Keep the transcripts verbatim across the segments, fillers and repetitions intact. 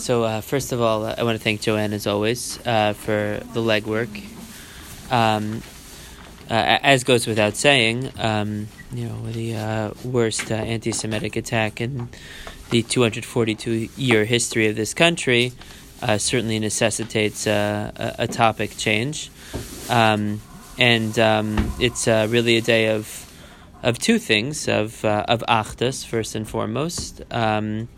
So uh, first of all, I want to thank Joanne as always uh, for the legwork. Um, uh, as goes without saying, um, you know, the uh, worst uh, anti-Semitic attack in the two hundred forty-two year history of this country uh, certainly necessitates uh, a, a topic change, um, and um, it's uh, really a day of of two things of uh, of Achdus first and foremost. Um,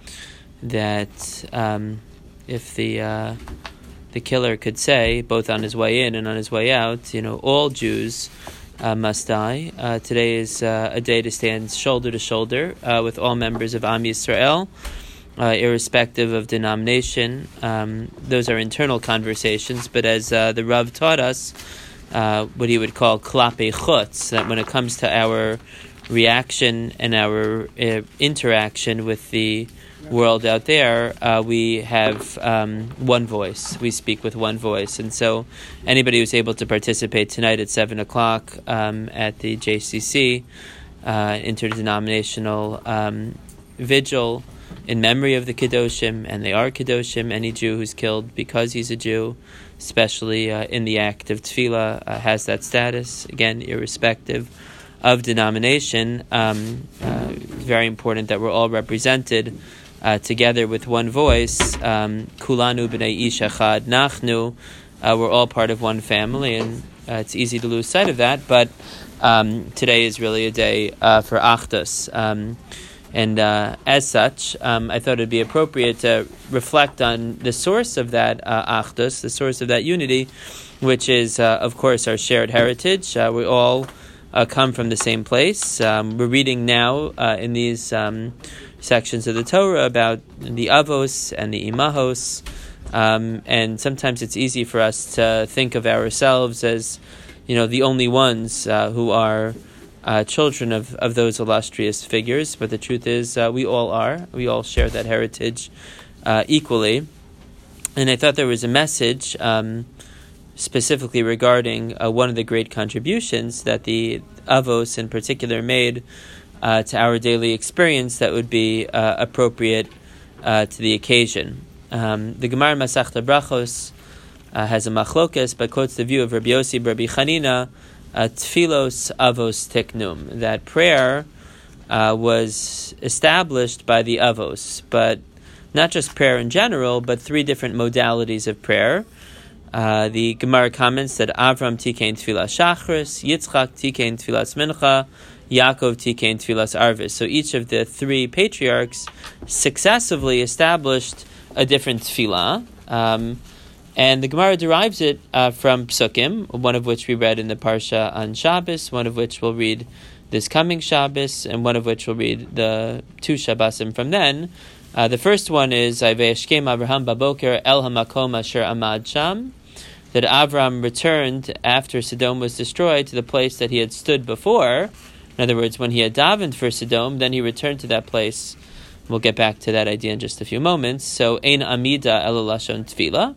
that um, if the uh, the killer could say, both on his way in and on his way out, you know, all Jews uh, must die. Uh, today is uh, a day to stand shoulder to shoulder uh, with all members of Am Yisrael, uh, irrespective of denomination. Um, those are internal conversations, but as uh, the Rav taught us, uh, what he would call klape chutz, that when it comes to our reaction and our uh, interaction with the world out there, uh, we have um, one voice. We speak with one voice. And so anybody who's able to participate tonight at seven o'clock um, at the J C C uh, interdenominational um, vigil in memory of the Kedoshim, and they are Kedoshim, any Jew who's killed because he's a Jew, especially uh, in the act of tefillah, uh, has that status, again, irrespective of denomination. Um, uh, very important that we're all represented Uh, together with one voice. um, Kulanu b'nei ish echad nachnu. Uh, we're all part of one family, and uh, it's easy to lose sight of that. But um, today is really a day uh, for Achdus, um, and uh, as such, um, I thought it'd be appropriate to reflect on the source of that uh, Achdus, the source of that unity, which is, uh, of course, our shared heritage. Uh, we all uh, come from the same place. Um, we're reading now uh, in these Um, sections of the Torah about the avos and the imahos, um, and sometimes it's easy for us to think of ourselves as, you know, the only ones uh, who are uh, children of, of those illustrious figures. But the truth is, uh, we all are. We all share that heritage uh, equally. And I thought there was a message um, specifically regarding uh, one of the great contributions that the avos in particular made Uh, to our daily experience that would be uh, appropriate uh, to the occasion. Um, the Gemara Masechta Brachos uh, has a machlokas, but quotes the view of Rabbi Yossi Rabbi Chanina, uh, Tfilos Avos Tiknum, that prayer uh, was established by the Avos, but not just prayer in general, but three different modalities of prayer. Uh, the Gemara comments that Avram tikein Tfilas Shachris, Yitzchak tikein Tfilas Mincha, Yaakov tikein Tfilas Arvis. So each of the three patriarchs successively established a different tefillah, um, and the Gemara derives it uh, from Psukim, one of which we read in the Parsha on Shabbos, one of which we'll read this coming Shabbos, and one of which we'll read the two Shabbosim from then. Uh, the first one is Vayeshkem Avraham Baboker El Hamakom Asher Amad Sham, that Avram returned after Sodom was destroyed to the place that he had stood before. In other words, when he had davened for Sodom, then he returned to that place. We'll get back to that idea in just a few moments. So, Ein Amida Ela Lashon Tefillah.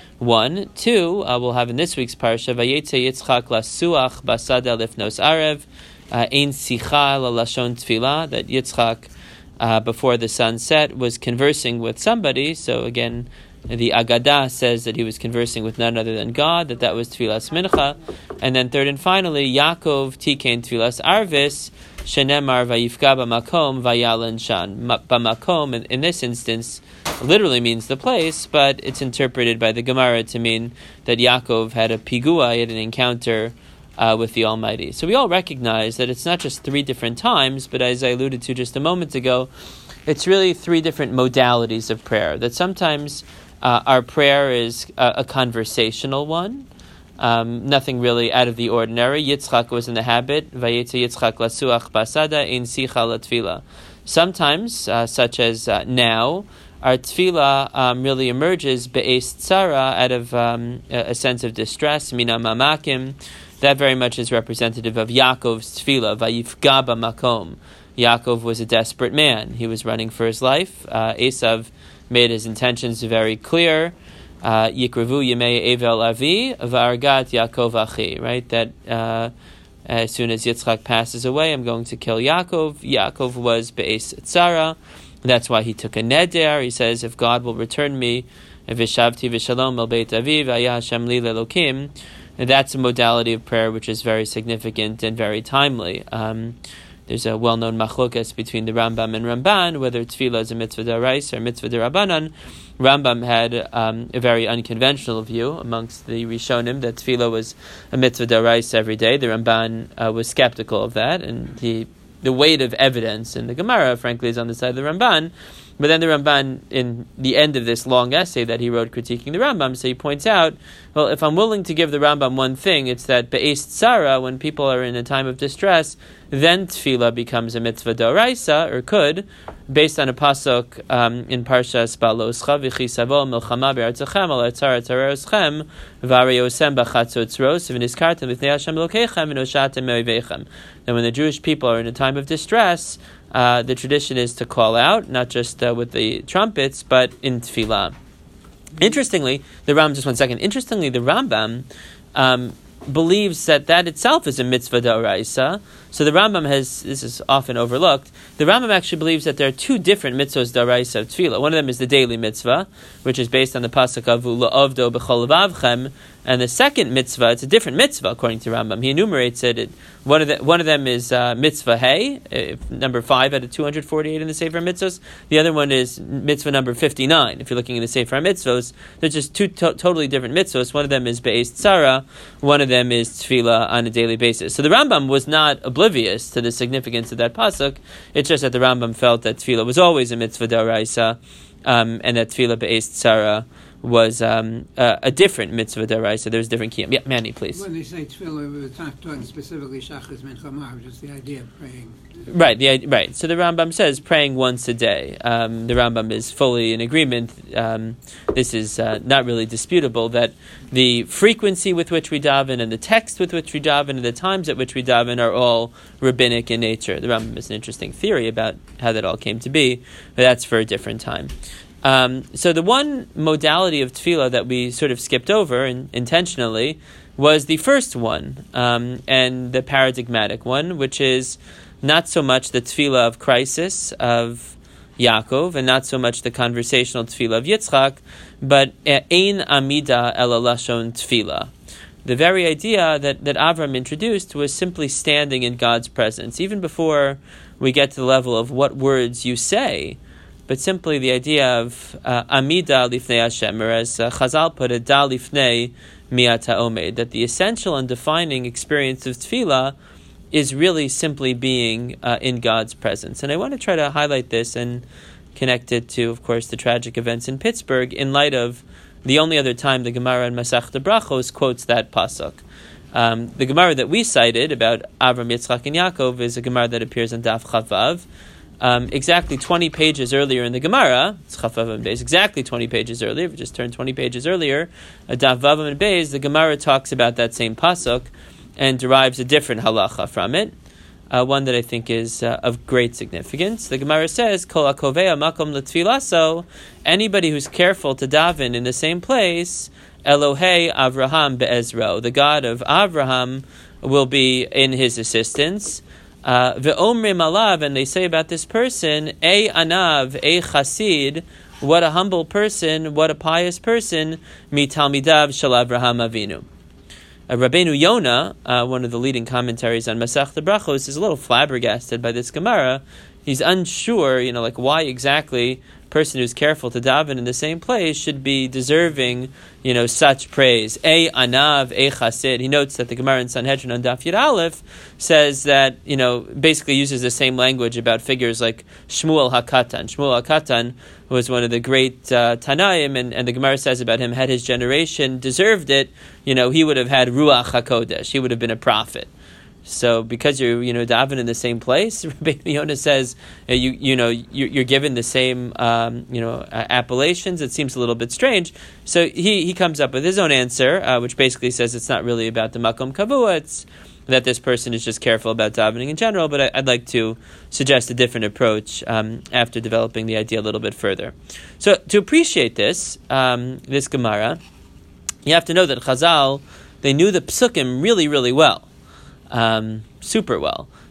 One. Two, uh, we'll have in this week's parsha, Vayetze Yitzchak Lasuach Basada Lifnos Arev, Ein Sicha Ela Lashon Tefillah, that Yitzchak, uh, before the sun set, was conversing with somebody. So again, the Agadah says that he was conversing with none other than God, that that was Tfilas Mincha. And then third and finally, Yaakov tikein Tfilas Arvis, Shenemar vayifka b'makom vayalan shan. B'makom, in, in this instance, literally means the place, but it's interpreted by the Gemara to mean that Yaakov had a pigua, he had an encounter uh, with the Almighty. So we all recognize that it's not just three different times, but as I alluded to just a moment ago, it's really three different modalities of prayer. That sometimes Uh, our prayer is a, a conversational one, um, nothing really out of the ordinary. Yitzchak was in the habit, Vayetze Yitzchak lasuach basada in sicha latfila. Sometimes, uh, such as uh, now, our tefillah um, really emerges be'es tzara, out of um, a, a sense of distress, mina mamakim. That very much is representative of Yaakov's tefillah, vayifga b'makom. Yaakov was a desperate man. He was running for his life. Uh, Esav made his intentions very clear. Yikrevu Yemei Evel Avi V'argat Yaakov Achi. Right, that uh, as soon as Yitzchak passes away, I'm going to kill Yaakov. Yaakov was be'es tzara, That's why he took a neder. He says, if God will return me, vishavti v'shalom el beit aviv, ayah Hashem li lelokim. And that's a modality of prayer which is very significant and very timely. Um, there's a well-known machlokas between the Rambam and Ramban, whether tefillah is a mitzvah d'oraisa or mitzvah d'Rabbanan. Rambam had um, a very unconventional view amongst the Rishonim that tefillah was a mitzvah d'oraisa every day. The Ramban uh, was skeptical of that, and he, the weight of evidence in the Gemara, frankly, is on the side of the Ramban. But then the Ramban, in the end of this long essay that he wrote critiquing the Rambam, so he points out, well, if I'm willing to give the Rambam one thing, it's that be'es tzara, when people are in a time of distress, then tefillah becomes a mitzvah d'oraisa, or could, based on a pasuk um, in Parshas Baloscha, v'chisavo milchama be'artzachem al atzar atzareroschem v'areyosem b'chatzotzros v'niskartem v'fnei Hashem elokechem v'noshatem me'oivechem. And when the Jewish people are in a time of distress, Uh, the tradition is to call out, not just uh, with the trumpets, but in tefillah. Interestingly, the Rambam, just one second, interestingly, the Rambam um, believes that that itself is a mitzvah d'oraisa. So the Rambam has, this is often overlooked, the Rambam actually believes that there are two different mitzvahs d'oraisa of tefillah. One of them is the daily mitzvah, which is based on the pasuk of U'la'avdo b'chol levavchem, and the second mitzvah, it's a different mitzvah according to Rambam. He enumerates it. it one of the, one of them is uh, mitzvah hey, if, number five out of two hundred forty-eight in the Sefer Mitzvos. The other one is mitzvah number fifty-nine. If you're looking in the Sefer Mitzvos, they're just two to- totally different mitzvahs. One of them is be'ez tzara, one of them is tefillah on a daily basis. So the Rambam was not oblivious to the significance of that pasuk. It's just that the Rambam felt that tefillah was always a mitzvah d'oraisa, um, and that tefillah be'ez tzara was um, uh, a different mitzvah d'oraisa. There's different kiyum. Yeah, Manny, please. When they say tefillah, we were talking specifically shachris mincha ma'ariv, just the idea of praying. Right, the right. So the Rambam says praying once a day. Um, the Rambam is fully in agreement. Um, this is uh, not really disputable that the frequency with which we daven and the text with which we daven and the times at which we daven are all rabbinic in nature. The Rambam has an interesting theory about how that all came to be, but that's for a different time. Um, so the one modality of tefillah that we sort of skipped over in, intentionally was the first one, um, and the paradigmatic one, which is not so much the tefillah of crisis of Yaakov, and not so much the conversational tefillah of Yitzchak, but ein amida ela lashon tefillah. The very idea that, that Avram introduced was simply standing in God's presence, even before we get to the level of what words you say, but simply the idea of uh, amida lifnei Hashem, or as uh, Chazal put it, da lifnei mi'ata omed, that the essential and defining experience of tefillah is really simply being uh, in God's presence. And I want to try to highlight this and connect it to, of course, the tragic events in Pittsburgh, in light of the only other time the Gemara in Masechta Brachos quotes that pasuk. Um, the Gemara that we cited about Avram, Yitzchak, and Yaakov is a Gemara that appears on Daf Chavav. Um, exactly twenty pages earlier in the Gemara, it's Chavav and Beis, exactly twenty pages earlier, if we just turned twenty pages earlier, at Daf Vav and Beis, the Gemara talks about that same pasuk and derives a different halacha from it, uh, one that I think is uh, of great significance. The Gemara says, Kol hakovea makom letfilaso, anybody who's careful to daven in the same place, Elohei Avraham be'ezro, the God of Avraham will be in his assistance. Ve'omrim alav, and they say about this person, E anav, E chasid, what a humble person, what a pious person, mi talmidav shel Avraham Avinu. Uh, Rabbeinu Yonah, uh, one of the leading commentaries on Masechta Brachos, is a little flabbergasted by this Gemara. He's unsure, you know, like why exactly a person who's careful to daven in the same place should be deserving, you know, such praise. E anav, e chasid. He notes that the Gemara in Sanhedrin on Daf Yud Aleph says that, you know, basically uses the same language about figures like Shmuel HaKatan. Shmuel HaKatan was one of the great uh, Tanaim, and, and the Gemara says about him, had his generation deserved it, you know, he would have had Ruach HaKodesh. He would have been a prophet. So because you're, you know, daven in the same place, Rabbi Yonah says, uh, you you know, you're, you're given the same, um, you know, uh, appellations. It seems a little bit strange. So he, he comes up with his own answer, uh, which basically says it's not really about the makom kavua. It's that this person is just careful about davening in general. But I, I'd like to suggest a different approach um, after developing the idea a little bit further. So to appreciate this, um, this Gemara, you have to know that Chazal, they knew the psukim really, really well. Um, super well.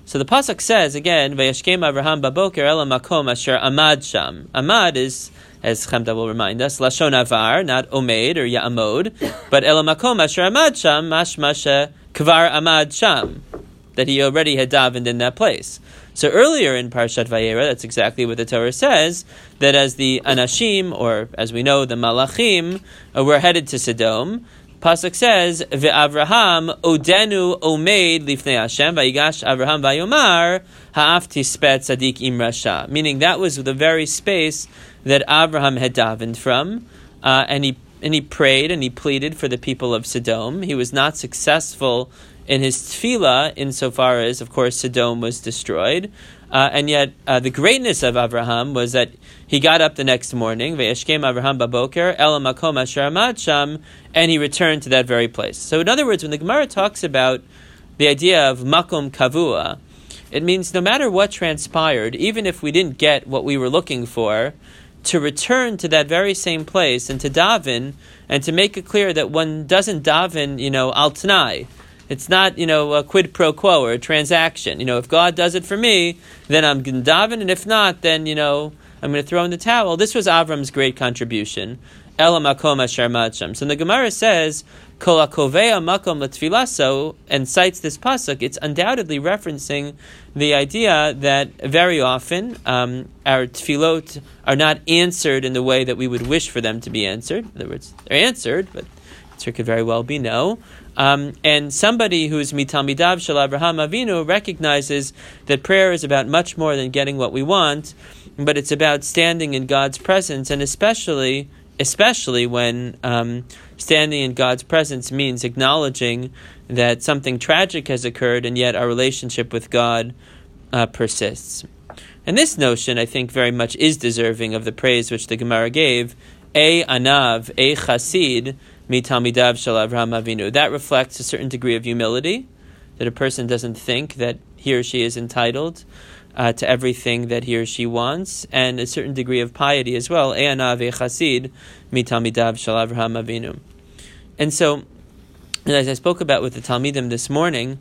So the pasuk says again, "Vayashkem Avraham baboker el makom asher amad sham." Amad is, as Chemda will remind us, lashon avar, not omed or ya'amod, but el makom asher amad sham, mashmasha kvar amad sham, that he already had davened in that place. So earlier in Parshat Vayera, that's exactly what the Torah says, that as the Anashim, or as we know, the Malachim, uh, were headed to Sodom, pasuk says, "Ve'Avraham odenu omeid lifnei Hashem vayigash Avraham vayomar ha'af tispet tzadik im rasha," meaning that was the very space that Avraham had davened from, uh, and he and he prayed and he pleaded for the people of Sodom. He was not successful in his tefillah, insofar as, of course, Sodom was destroyed. Uh, and yet, uh, the greatness of Avraham was that he got up the next morning, Ve'eshkem Avraham baboker, el makom asher amad sham, and he returned to that very place. So, in other words, when the Gemara talks about the idea of makom kavua, it means no matter what transpired, even if we didn't get what we were looking for, to return to that very same place and to daven, and to make it clear that one doesn't daven, you know, al t'nai. It's not, you know, a quid pro quo or a transaction. You know, if God does it for me, then I'm going to daven, and if not, then, you know, I'm going to throw in the towel. This was Avram's great contribution. El makom asher macham. So the Gemara says, Kol hakovea makom letfilaso, and cites this pasuk. It's undoubtedly referencing the idea that very often um, our tefillot are not answered in the way that we would wish for them to be answered. In other words, they're answered, but the answer could very well be no. Um, and somebody who's mitalmidav shel Avraham Avinu recognizes that prayer is about much more than getting what we want, but it's about standing in God's presence, and especially, especially when um, standing in God's presence means acknowledging that something tragic has occurred, and yet our relationship with God uh, persists. And this notion, I think, very much is deserving of the praise which the Gemara gave. E anav, e chasid, mitalmidav shel Avraham Avinu. That reflects a certain degree of humility, that a person doesn't think that he or she is entitled uh, to everything that he or she wants, and a certain degree of piety as well. E'anav e'chasid mitalmidav shel Avraham Avinu. And so, as I spoke about with the Talmidim this morning,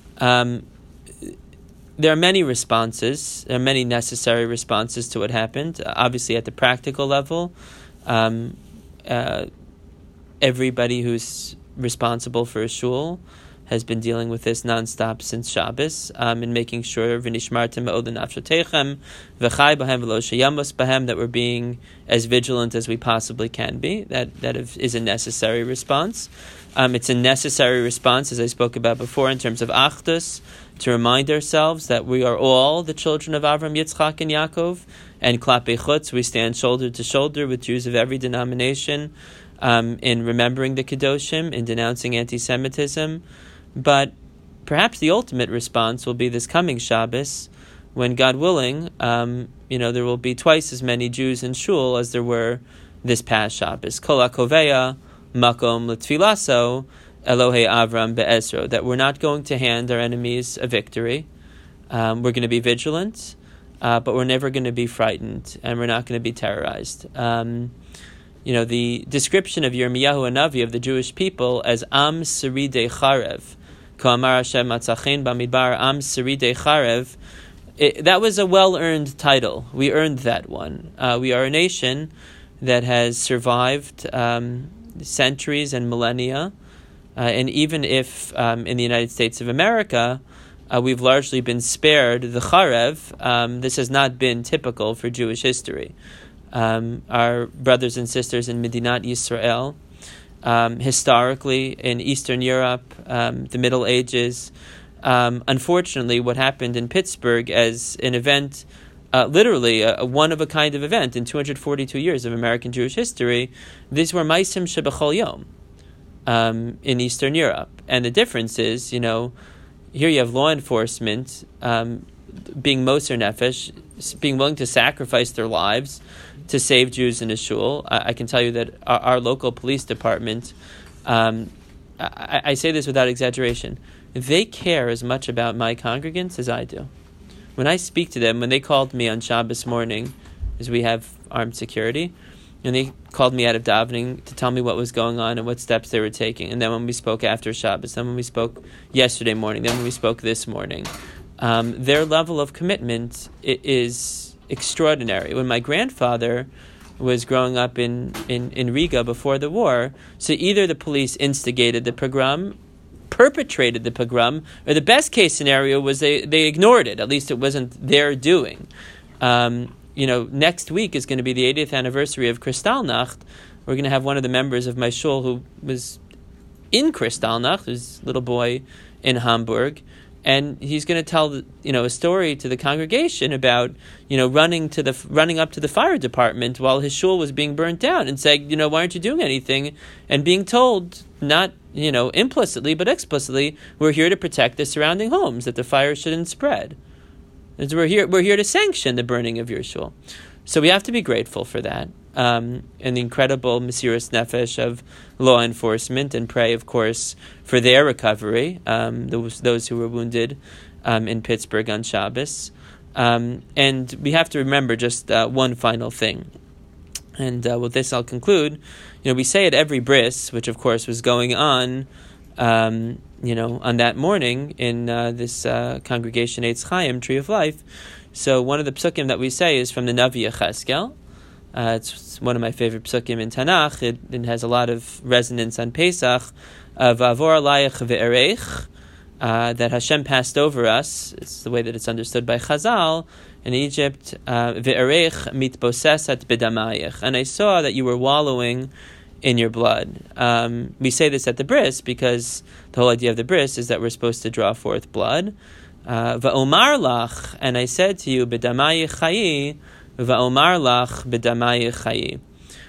um, there are many responses, there are many necessary responses to what happened. Uh, obviously, at the practical level, um, uh, everybody who's responsible for a shul has been dealing with this nonstop since Shabbos, um, and making sure v'nishmartem me'od nafshotechem v'chai b'hem v'lo sheyamos b'hem, that we're being as vigilant as we possibly can be. That that is a necessary response. Um, it's a necessary response, as I spoke about before, in terms of achdus, to remind ourselves that we are all the children of Avram, Yitzchak, and Yaakov, and klapei chutz, we stand shoulder to shoulder with Jews of every denomination, um, in remembering the Kedoshim, in denouncing anti-Semitism. But perhaps the ultimate response will be this coming Shabbos, when, God willing, um, you know, there will be twice as many Jews in shul as there were this past Shabbos. Kol hakoveya makom l'tfilaso Elohei Avram be'ezro, that we're not going to hand our enemies a victory. Um, we're going to be vigilant, uh, but we're never going to be frightened, and we're not going to be terrorized. Um, you know, the description of Yirmiyahu Hanavi of the Jewish people as Am Seridei Charev, Ka'amar Hashem Matzachein Bamidbar Am Seridei Charev, it, that was a well-earned title. We earned that one. Uh, we are a nation that has survived um, centuries and millennia. Uh, and even if um, in the United States of America, uh, we've largely been spared the Charev, um, this has not been typical for Jewish history. Um, our brothers and sisters in Medinat Yisrael, um, historically in Eastern Europe, um, the Middle Ages, um, unfortunately what happened in Pittsburgh as an event, uh, literally a, a one-of-a-kind of event in two hundred forty-two years of American Jewish history, these were Maisim Shebechol Yom. Um, in Eastern Europe. And the difference is, you know, here you have law enforcement um, being Moser Nefesh, being willing to sacrifice their lives to save Jews in a shul. I, I can tell you that our, our local police department, um, I, I say this without exaggeration, they care as much about my congregants as I do. When I speak to them, when they called me on Shabbos morning, as we have armed security, and they called me out of davening to tell me what was going on and what steps they were taking. And then when we spoke after Shabbos, then when we spoke yesterday morning, then when we spoke this morning, um, their level of commitment i- is extraordinary. When my grandfather was growing up in, in, in Riga before the war, so either the police instigated the pogrom, perpetrated the pogrom, or the best case scenario was they, they ignored it. At least it wasn't their doing. Um, you know, next week is going to be the eightieth anniversary of Kristallnacht. We're going to have one of the members of my shul who was in Kristallnacht, who's a little boy in Hamburg, and he's going to tell, you know, a story to the congregation about, you know, running to the running up to the fire department while his shul was being burnt down and saying, you know, why aren't you doing anything? And being told, not, you know, implicitly but explicitly, we're here to protect the surrounding homes, that the fire shouldn't spread. And we're here we're here to sanction the burning of your shul. So we have to be grateful for that, um, and the incredible Mesiras Nefesh of law enforcement, and pray, of course, for their recovery, um, those those who were wounded um, in Pittsburgh on Shabbos. Um, and we have to remember just uh, one final thing. And uh, with this I'll conclude. You know, we say at every bris, which of course was going on, um, you know, on that morning in uh, this uh, congregation Eitz Chaim, Tree of Life. So one of the psukim that we say is from the Navi Yechezkel. Uh, it's, it's one of my favorite psukim in Tanakh. It, it has a lot of resonance on Pesach. Of Avor alayich ve'ereich, uh, that Hashem passed over us. It's the way that it's understood by Chazal in Egypt. Uh, ve'ereich mitbosesat bedamayich. And I saw that you were wallowing in your blood. Um, we say this at the bris because the whole idea of the bris is that we're supposed to draw forth blood. Va'omar lach, and I said to you, b'damayi chayi, va'omar lach b'damayi chayi.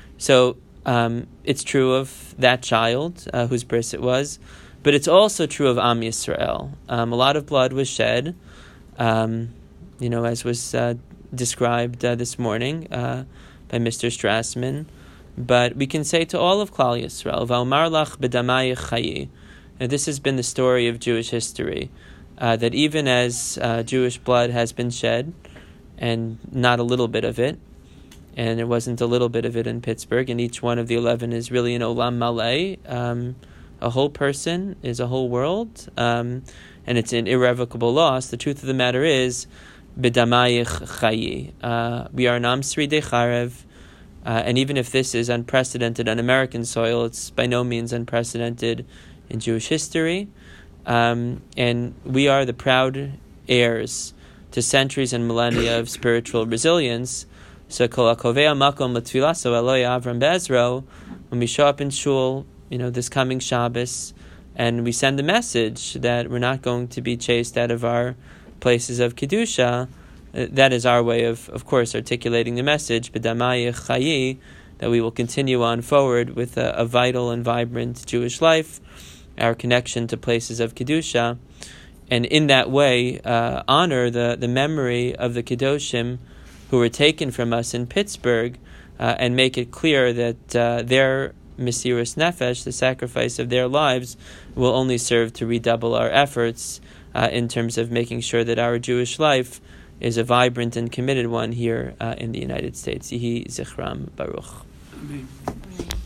So um, it's true of that child uh, whose bris it was, but it's also true of Am Yisrael. Um, a lot of blood was shed, um, you know, as was uh, described uh, this morning uh, by Mister Strassman. But we can say to all of Klal Yisrael, va'omar lach b'damayi chayi. And this has been the story of Jewish history. Uh, that even as uh, Jewish blood has been shed, and not a little bit of it, and there wasn't a little bit of it in Pittsburgh, and each one of the eleven is really an olam maleh, um, a whole person is a whole world, um, and it's an irrevocable loss. The truth of the matter is, b'damayich chayi. Uh, we are an am sridei charev, uh, and even if this is unprecedented on American soil, it's by no means unprecedented in Jewish history. Um, and we are the proud heirs to centuries and millennia of spiritual resilience. So, kol hakovea makom l'tfilaso Eloi Avram Bezro, when we show up in shul, you know, this coming Shabbos, and we send a message that we're not going to be chased out of our places of kedusha, uh, that is our way of, of course, articulating the message, b'damayich chayi, that we will continue on forward with a, a vital and vibrant Jewish life, our connection to places of Kedusha, and in that way uh, honor the, the memory of the Kedoshim who were taken from us in Pittsburgh, uh, and make it clear that uh, their Mesiras Nefesh, the sacrifice of their lives, will only serve to redouble our efforts uh, in terms of making sure that our Jewish life is a vibrant and committed one here uh, in the United States. Yehi Zichram Baruch. Amen.